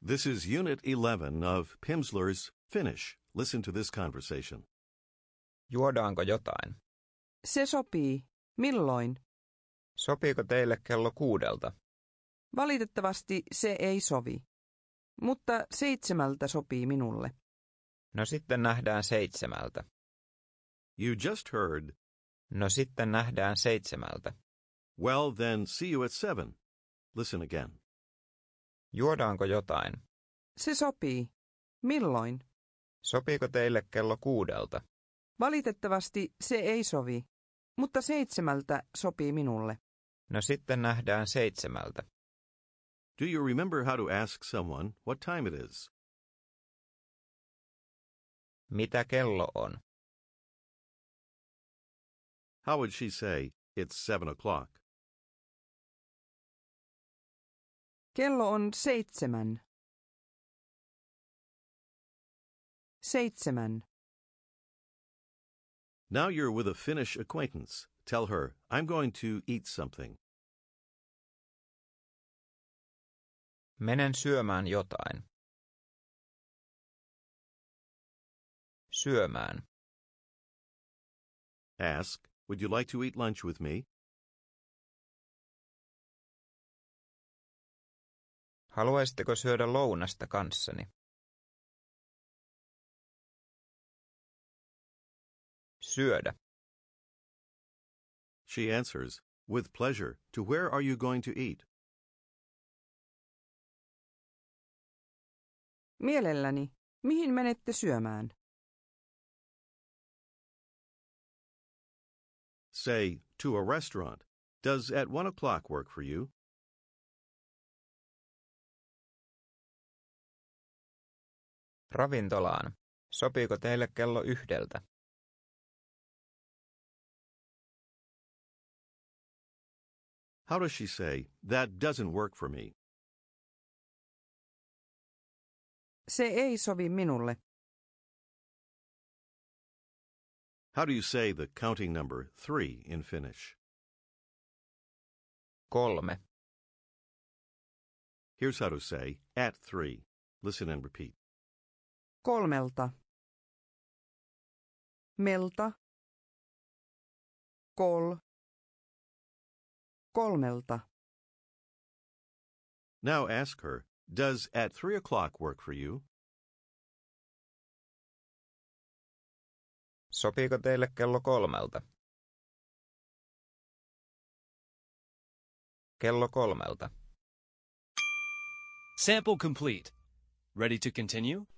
This is Unit 11 of Pimsleur's Finnish. Listen to this conversation. Juodaanko jotain? Se sopii. Milloin? Sopiiko teille kello 6? Valitettavasti se ei sovi. Mutta 7 sopii minulle. No sitten nähdään 7. You just heard, No sitten nähdään 7. well, then see you at 7. Listen again. Juodaanko jotain? Se sopii. Milloin? Sopiiko teille kello 6? Valitettavasti se ei sovi. Mutta 7 sopii minulle. No sitten nähdään 7. Do you remember how to ask someone what time it is? Mitä kello on? How would she say, it's 7 o'clock? Kello on 7. 7. Now you're with a Finnish acquaintance. Tell her, I'm going to eat something. Menen syömään jotain. Syömään. Ask, would you like to eat lunch with me? Haluaisitteko syödä lounasta kanssani? Syödä. She answers, with pleasure. To where are you going to eat? Mielelläni. Mihin menette syömään? Say, to a restaurant. Does at 1 o'clock work for you? Ravintolaan. Sopiiko teille kello 1? How does she say, that doesn't work for me? Se ei sovi minulle. How do you say the counting number 3 in Finnish? 3. Here's how to say, at 3. Listen and repeat. 3. Melta. 3. 3. Now ask her, does at 3 o'clock work for you? Sopiiko teille kello 3? Kello 3. Sample complete. Ready to continue?